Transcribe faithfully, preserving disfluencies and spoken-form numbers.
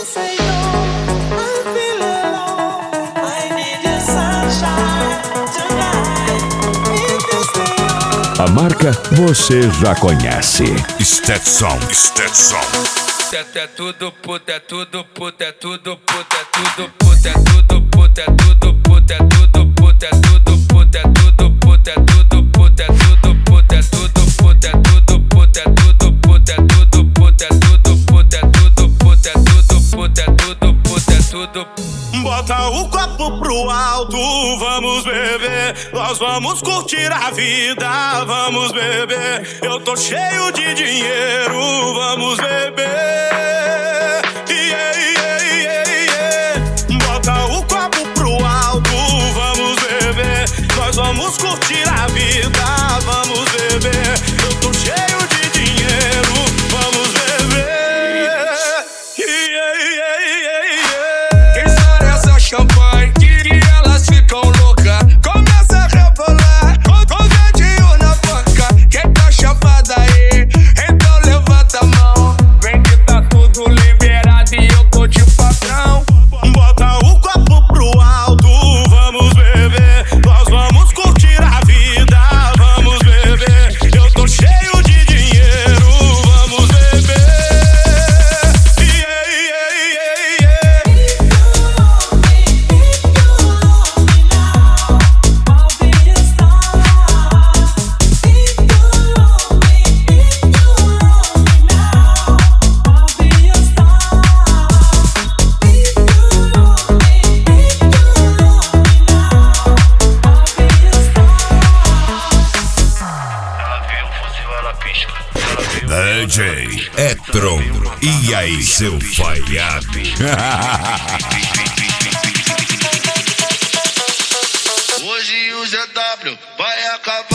A marca você já conhece. Stetson, Stetson. É tudo puta, é tudo puta, é tudo puta, é tudo puta, é tudo puta, é tudo puta, é tudo puta, é tudo puta, é tudo puta, é tudo puta, é tudo puta, é tudo puta, é tudo puta, é tudo puta, é tudo puta, é tudo puta, é tudo puta, é tudo puta, é tudo puta, é tudo. Bota o copo pro alto, vamos beber. Nós vamos curtir a vida, vamos beber. Eu tô cheio de dinheiro, vamos beber. Yeah, yeah, yeah, yeah. Bota o copo pro alto, vamos beber. Nós vamos curtir a vida, vamos beber. Eu tô cheio de dinheiro, vamos beber. Yeah, yeah, yeah, yeah. Champanhe, que elas ficam loucas. Começa a rebolar, com, com dedinho na boca. Quem tá chapada aí, então levanta a mão. Vem que tá tudo liberado e eu tô de patrão. Bota o copo pro alto, vamos beber. Nós vamos curtir a vida, vamos beber. Eu tô cheio de dinheiro, vamos beber. Yeah, yeah, yeah, yeah. D J Etron, e aí seu falhado? Hoje o Z W vai acabar.